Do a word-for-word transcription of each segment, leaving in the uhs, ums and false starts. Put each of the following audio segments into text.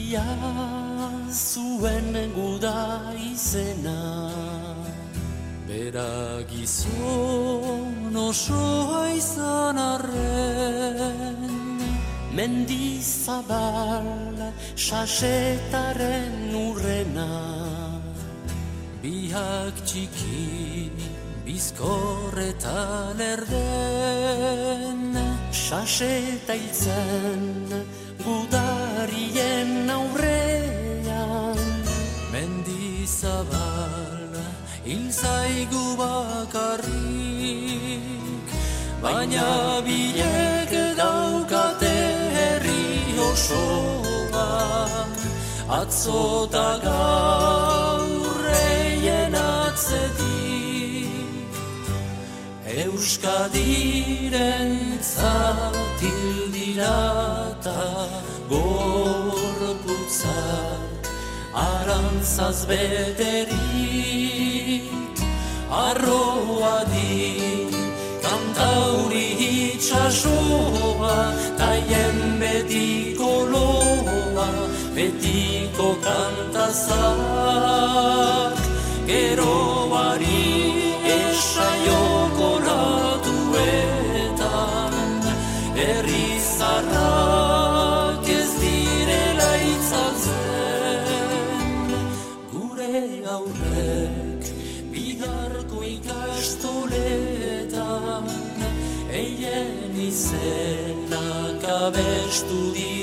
Ia zuen guda izena, bera gizon osoa izan arren, mendizabal sasetaren urrena, biak txiki bizkor eta lerden, saseta hiltzen gudarien aurrean, mendizabal hil zaigu bakarrik, baina biek daukate herri osoa, atzota gaurreien atzetik, Euskadiren zatil dirata gorputzak arantzaz beterik, arroa di kantauri itxasoa, taien betiko loa, betiko kantazak, geroari esaioko latuetan, herrizarrak ez direla itzaltzen, gure aurrek bigarko ikastoletan, eien izenak abestu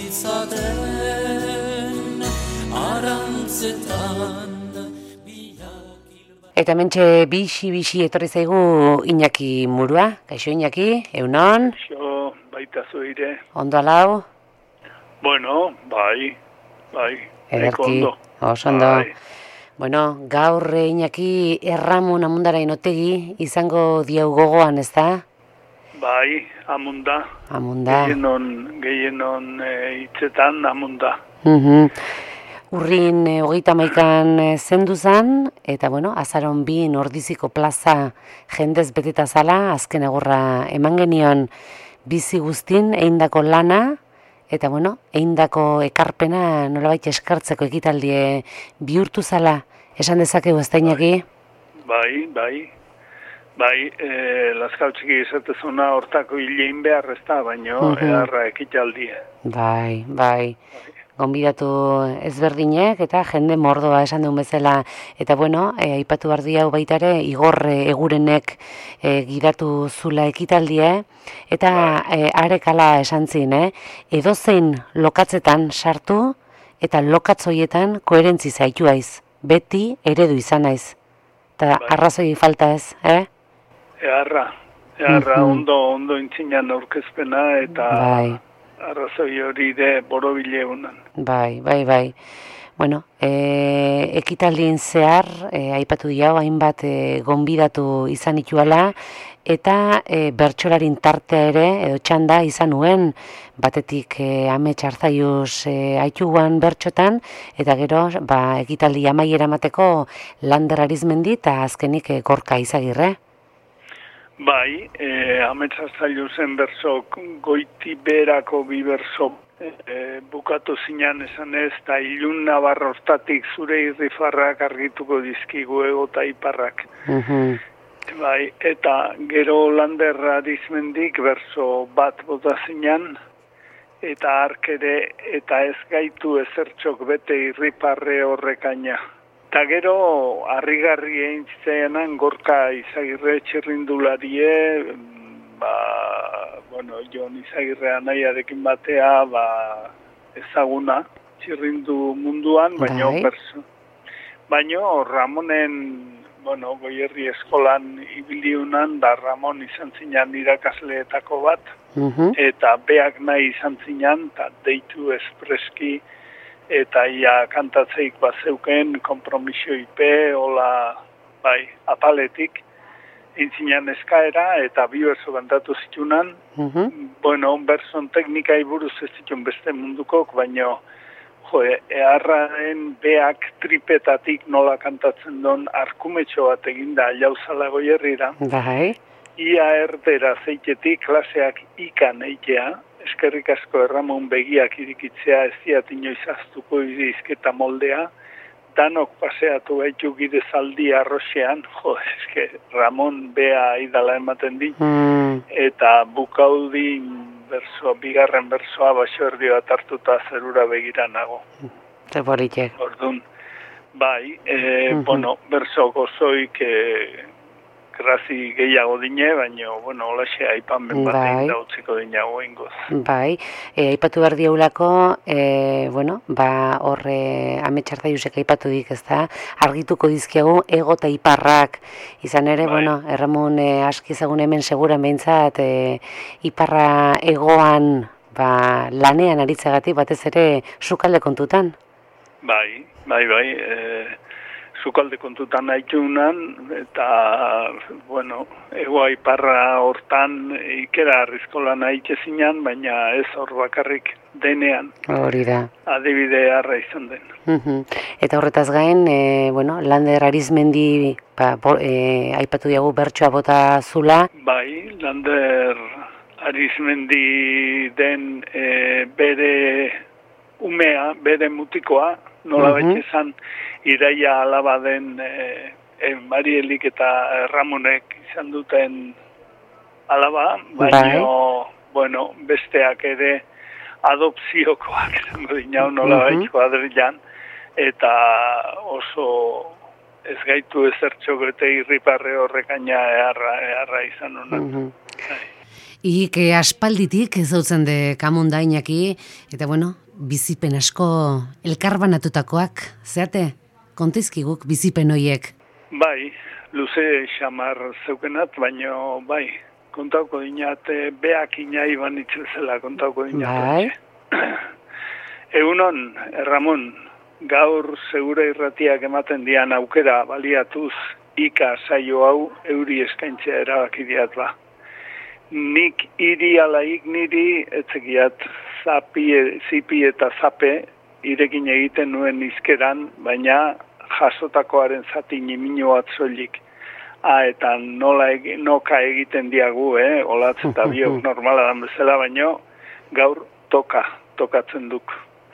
ditzaten, arantzetan. Eta mentxe bixi-bixi etorri zaigu Iñaki Murua. Kaixo Iñaki, eunon? Kaixo, baita zuire. Ondo alau? Bueno, bai, bai. Ederki, oso ondo. Bai. Bueno, gaur Iñaki Erramon Amundara inotegi izango diau gogoan, ez da? Bai, amunda. Amunda. Gehienon, gehienon e, hitzetan amunda. Mhm. Urrin e, hogeita maikan e, zendu zan, eta bueno, azaron bi Nordiziko plaza jendez beteta zala, azken agurra eman genion bizi guztin, eindako lana, eta bueno, eindako ekarpena nolabait eskartzeko ekitaldie bihurtu zala, esan dezakegu ez da Iñaki? Bai, bai, bai, e, laskautxiki izatezuna hortako hilein behar ez da, baino, uh-huh. Edarra ekitaldie. Bai, bai. Gonbidatu ezberdinek eta jende mordoa esan duen bezala. Eta bueno, e, aipatu bardi hau baita ere, Igor e, Egurenek e, gidatu zula ekitaldie, eta e, arekala esan zin, eh? Edozein lokatzetan sartu, eta lokatzoietan koherentzi zaitu aiz. Beti eredu izan aiz. Eta bai. Arrazoi falta ez, eh? Earra, earra uh-huh. ondo, ondo intzinan aurkezpena, eta... Bai. Arrazoi hori de borobile honan. Bai, bai, bai. Bueno, e, ekitaldien zehar, e, aipatu diau, hainbat e, gonbidatu izan ituala, eta e, bertsolarin tartea ere, edo txanda izan nuen, batetik e, ame txarzaiuz e, aituguan bertxotan, eta gero, ba, ekitaldi amaiera mateko Lander Arizmendi eta azkenik e, Gorka Izagirre. Bai, e, ametsatzailu zen berso, goiti berako bi berso e, bukatu zinan esan ez, eta ilun nabarra hortatik zure irrifarrak argituko dizkigu ego eta iparrak. Uh-huh. Bai, eta gero Lander Arizmendik berso bat bota zinan, eta arkere eta ez gaitu ezertxok bete irriparre horrekaina. Eta gero, harrigarri egin ziteanan Gorka Izagirre txirrindularie, ba, bueno, Jon Izagirre anaiarekin batea, ba, ezaguna, txirrindu munduan, baino, perso. Baino, Ramonen, bueno, Goierri eskolan ibiliunan, da Ramon izan zinan irakasleetako bat, uh-huh. eta beak nahi izan zinan, eta deitu espreski, eta ia kantatzeik bat zeuken, kompromisio ipe, hola, bai, apaletik, intzinan eskaera, eta bi berso kantatu zitunan, uh-huh. bueno, berzon teknikai buruz ez zituen beste mundukok, baino, jo, eharraren beak tripetatik nola kantatzen don arkumetxo bat eginda jauzala Goierrira. Bai. Ia erdera zeitetik klaseak ikan eitea, eskerrik asko Erramon begiak irikitzea, ez diat inoiz aztuko izketa moldea, danok paseatu gaitu gide zaldi arroxean, jo, eske Ramon bea idala ematen di, mm. eta bukaudin berso, bigarren bersoa baixordioa tartuta zerura begira nago. Zeboritek. Ordun, bai, e, mm-hmm. bueno, berso gozoik e, grazi gehiago dine, baina, bueno, holaxe aipan ben batein dautziko dinago ingoz. Bai, e, aipatu behar diaulako, e, bueno, ba, horre ametxarta jusek aipatu dik, ez da, argituko dizkiagu ego eta iparrak, izan ere, bai. Bueno, Erramon e, aski ezagun hemen segura behintzat, e, iparra egoan, ba, lanean aritzagatik batez ere sukalde kontutan? Bai, bai, bai, e, sukalde kontutan haitunan, eta, bueno, egoa iparra hortan ikera arrizkolan haitxe zinan, baina ez hor bakarrik denean. Hori da. Adibide harra izan den. Uh-huh. Eta horretaz gain, e, bueno, Lander Arizmendi, ba, bo, e, aipatu diagu bertsoa bota zula. Bai, Lander Arizmendi den e, bere umea, bere mutikoa, nola uh-huh. betxezan, iraia alaba den e, e, Marielik eta Ramonek izan duten alaba, baina, bueno, besteak ere adopziokoak izango dinau nola uh-huh. baitxo adrilan, eta oso ez gaitu ezertxo bete irriparre horrekaina eharra, eharra izan honak. Uh-huh. Ik aspalditik ez dautzen de kamonda inaki, eta bueno, bizipen asko elkarbanatutakoak, zeate? Kontizkiguk bizipen hoiek. Bai, luze xamar zeukenat, baina bai, kontauko dinat, beak ina iban itzezela kontauko dinat. Bai. Egunon, Ramon, gaur segura irratiak ematen dian aukera baliatuz ika saio hau euri eskaintzea erabaki diat ba. Nik iri alaik niri etzekiat zapi, zipi eta zape irekin egiten nuen izkeran, baina jasotakoaren zati nimino bat soilik. Ah, eta nola egi, noka egiten diagu, eh? Olatz eta biok normala dan bezala, baina gaur toka, tokatzen duk.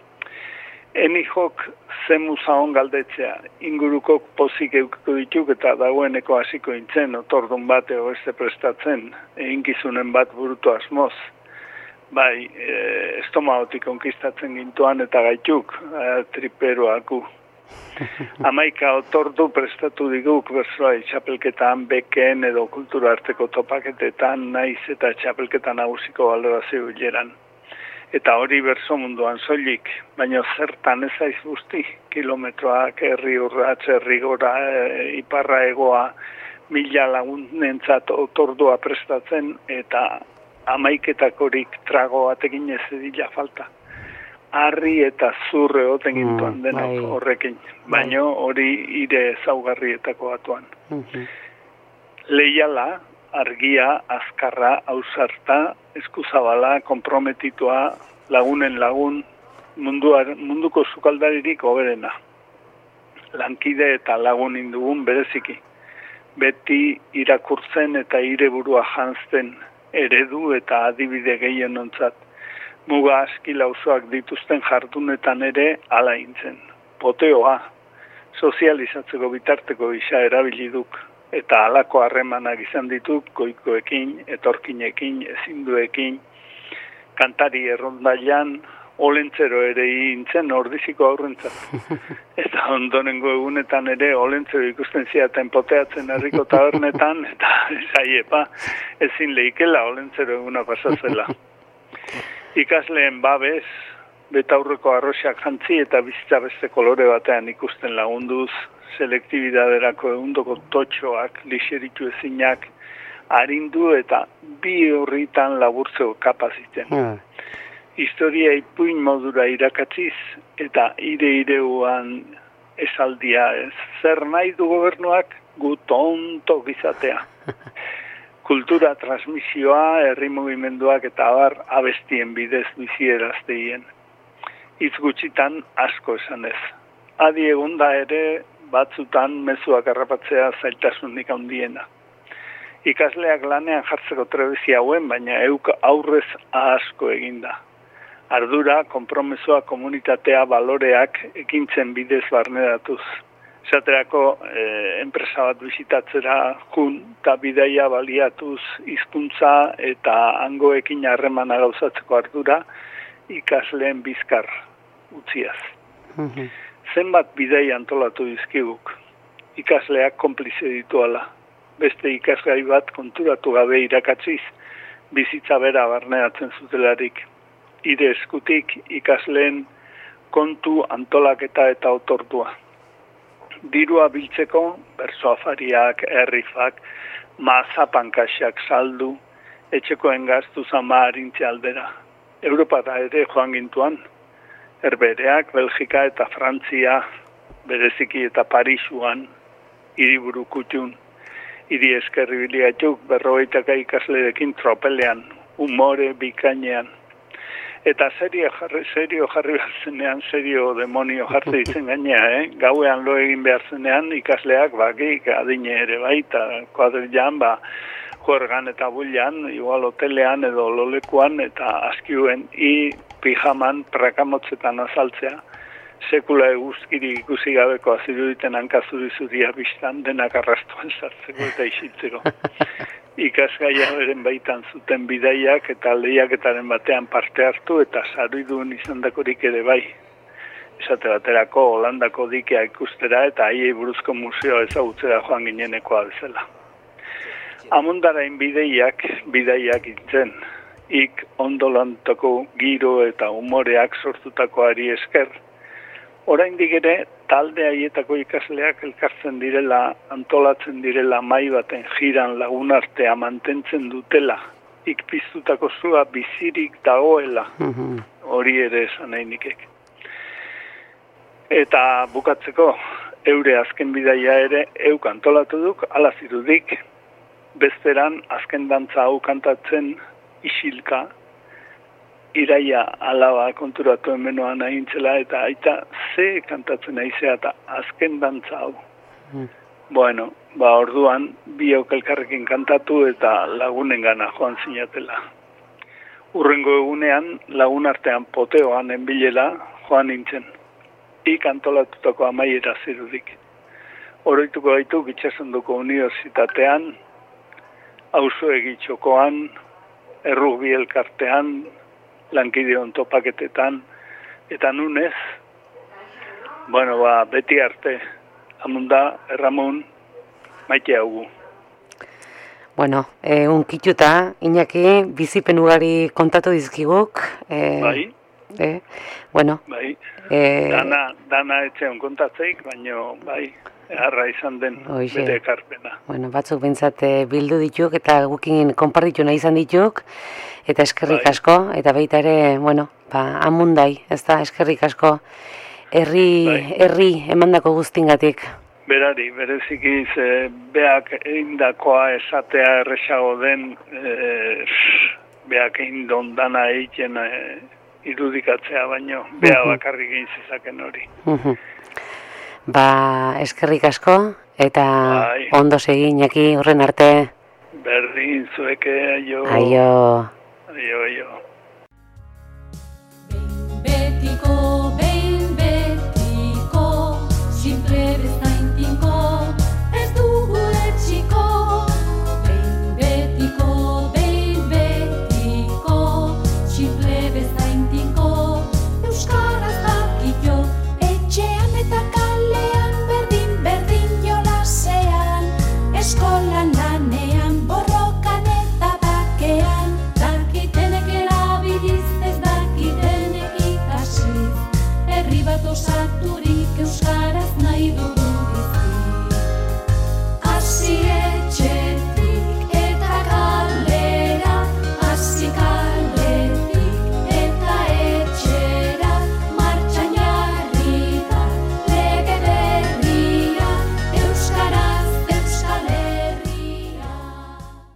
Eni jok zemu zaon galdetzea, inguruko pozik eukiko dituk eta dagoeneko hasiko intzen, otordun bate beste prestatzen, eginkizunen bat burutu asmoz. Bai, e, estomagotik konkistatzen gintuan eta gaituk, e, triperoaku. Amaika otordu prestatu diguk berzoa txapelketan beken edo kultura arteko topaketetan naiz eta txapelketan nagusiko balorazio hileran. Eta hori berzo munduan soilik, baina zertan ez aiz guzti, kilometroak, herri urratz, herri gora, e, iparra egoa, mila lagunentzat otordua prestatzen eta amaiketakorik trago batekin ez edila falta. Arri eta zurre oten gintuan mm, denok bai. Horrekin, baina hori ire zaugarrietako batuan. Mm-hmm. Leiala, argia, azkarra, ausarta, eskuzabala, komprometitua, lagunen lagun, munduar, munduko sukaldaririk hoberena. Lankide eta lagun indugun bereziki. Beti irakurtzen eta ire burua janzten, eredu eta adibide gehien ontzat. Muga aski lauzoak dituzten jardunetan ere ala intzen. Poteoa, sozializatzeko bitarteko isa erabiliduk, eta halako harremanak izan dituk goikoekin, etorkinekin, ezinduekin, kantari errondailan, olentzero ere intzen ordiziko aurrentzat. Eta ondonengo egunetan ere olentzero ikusten ziaten poteatzen herriko tabernetan, eta esaiepa ezin leikela olentzero eguna pasazela. Ikasleen babez, betaurreko arroxak jantzi eta bizitza beste kolore batean ikusten lagunduz, selektibidaderako egundoko totxoak, lixeritu ezinak, harindu eta bi horritan laburtzeko kapaziten. Hmm. Historia ipuin modura irakatziz eta ire-ireuan esaldia ez. Zer nahi du gobernuak gu tontok izatea. Kultura transmisioa, herri mugimenduak eta abar abestien bidez bizierazteien. Hitz gutxitan asko esan ez. Adi egonda ere batzutan mezuak harrapatzea zailtasunik handiena. Ikasleak lanean jartzeko trebezia hauen, baina euk aurrez asko eginda. Ardura, konpromesoa, komunitatea, baloreak ekintzen bidez barneratuz. Esaterako eh, enpresa bat bizitatzera jun eta bidaia baliatuz hizkuntza eta hangoekin harremana gauzatzeko ardura ikasleen bizkar utziaz. Mhm. Zenbat bidaia antolatu dizkiguk, ikasleak konplize dituala. Beste ikasgai bat konturatu gabe irakatziz, bizitza bera barneatzen zutelarik. Ire eskutik ikasleen kontu antolaketa eta otordua. Dirua biltzeko, bersoafariak, errifak, mazapankaxak saldu, etxekoen gaztu zama harintze aldera. Europara ere joan gintuan, Herbereak, Belgika eta Frantzia, bereziki eta Parisuan, hiriburu kutxun, hiri eskerri biliatuk, berrogeitaka ikaslerekin tropelean, umore bikainean. Eta serio jarri, serio jarri behar zenean, serio demonio jarri izen gainea, eh? Gauean lo egin behar zenean, ikasleak bakik adine ere baita, kuadrilan, ba, juergan eta bulian, igual hotelean edo lolekuan, eta askiuen, i pijaman, prakamotzetan azaltzea, sekula eguzkiri ikusi gabeko aziruditen hankazuri-zuria biztan, denak arrastuan sartzeko eta isiltzeko. Ikasgaia beren baitan zuten bidaiak eta lehiaketaren batean parte hartu eta saruidun izandakorik ere bai. Esate baterako Holandako dikea ikustera eta haiei buruzko museoa ezagutzera joan ginenekoa bezala. Amundarain bideiak, bidaiak itzen, ik ondolantako giro eta umoreak sortutakoari esker, oraindik ere talde haietako ikasleak elkartzen direla, antolatzen direla mai baten jiran lagunartea mantentzen dutela, ikpiztutako zua bizirik dagoela, hori ere esan nahi nikek. Eta bukatzeko, eure azken bidaia ere euk antolatu duk, ala zirudik, besteran azken dantza hau kantatzen isilka, iraia alaba konturatu emenoan ahintzela eta aita ze kantatzen aizea eta azken dantza hau. Mm. Bueno, ba orduan biok elkarrekin kantatu eta lagunen gana joan zinatela. Urrengo egunean lagun artean poteoan enbilela joan nintzen. Ik antolatutako amaiera zirudik. Oroituko gaitu Itxasondoko Unibertsitatean, auzo egitxokoan, errugbi elkartean, lankideon topaketetan, eta nunez, bueno, ba, beti arte, amunda, erramun, maite haugu. Bueno, e, unkituta, Iñaki, bizipen ugari kontatu dizkiguk. E, bai. E, bueno. Bai, e, dana, dana etxeon kontatzeik, baino, bai, harra izan den Oixe. bere ekarpena. Bueno, batzuk bintzat bildu dituk eta gukin konpartitu nahi izan dituk, eta eskerrik bai. asko, eta baita ere, bueno, ba, amundai, ez da, eskerrik asko, herri, bai. herri emandako guztingatik. Berari, bereziki ze beak eindakoa esatea erresago den, e, beak eindon dana egiten e, irudikatzea baino, bea bakarrik egin zezaken hori. Ba, eskerrik asko, eta bai. ondo segi, Iñaki, horren arte. Berdin zueke, aio. Aio. Aio, aio. Betiko, behin betiko, simple bezain tinko.